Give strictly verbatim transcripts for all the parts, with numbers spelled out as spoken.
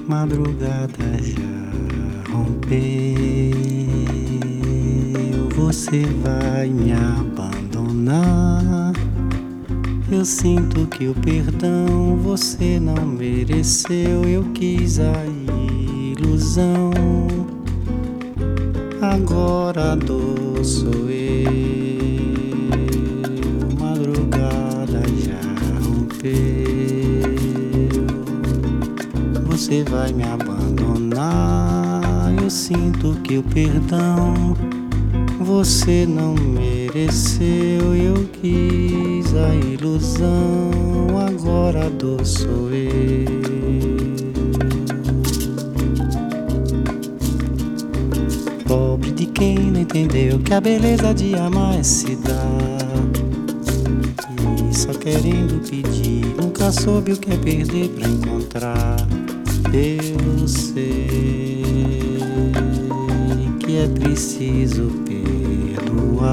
Madrugada já rompeu, você vai me abandonar. Eu sinto que o perdão você não mereceu. Eu quis a ilusão, agora a dor sou eu. Madrugada já rompeu, você vai me abandonar. Eu sinto que o perdão você não mereceu. Eu quis a ilusão, agora a dor sou eu. Pobre de quem não entendeu que a beleza de amar é se dar, e só querendo pedir, nunca soube o que é perder pra encontrar. Eu sei que é preciso perdoar.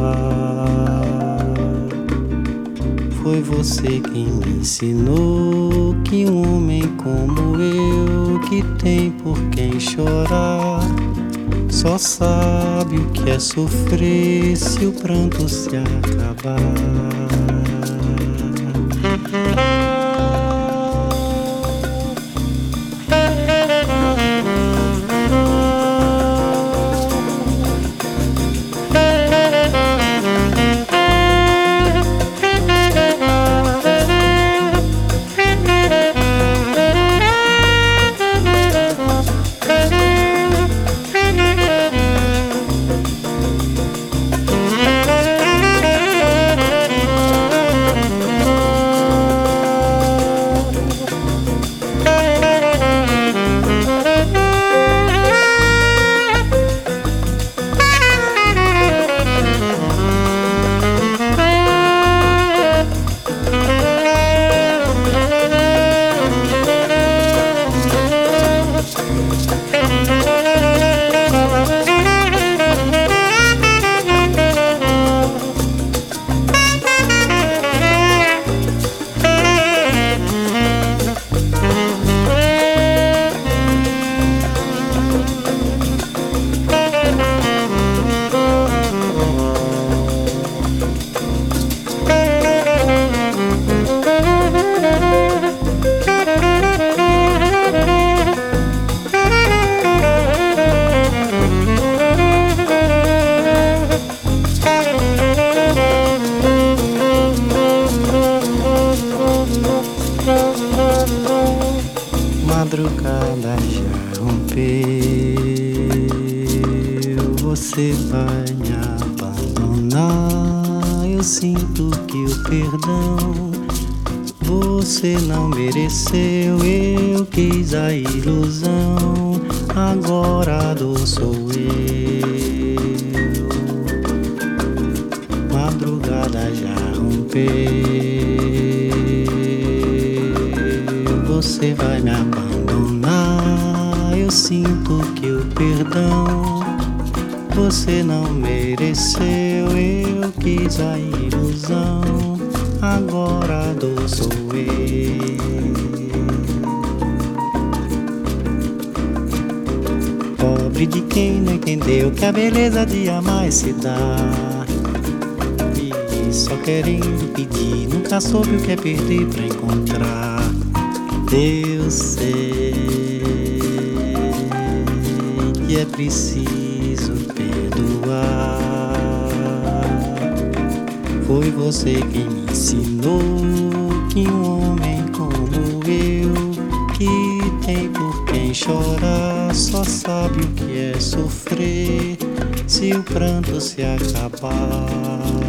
Foi você quem me ensinou que um homem como eu, que tem por quem chorar, só sabe o que é sofrer se o pranto se acabar. Madrugada já rompeu, você vai me abandonar. Eu sinto que o perdão você não mereceu. Eu quis a ilusão, agora a dor sou eu. Madrugada já rompeu, você vai me abandonar. Eu sinto que o perdão você não mereceu. Eu quis a ilusão, agora a dor sou eu. Pobre de quem não entendeu que a beleza de amar é se dar, e só querendo pedir, nunca soube o que é perder pra encontrar. Eu sei que é preciso perdoar. Foi você quem me ensinou que um homem como eu, que tem por quem chorar, só sabe o que é sofrer se o pranto se acabar.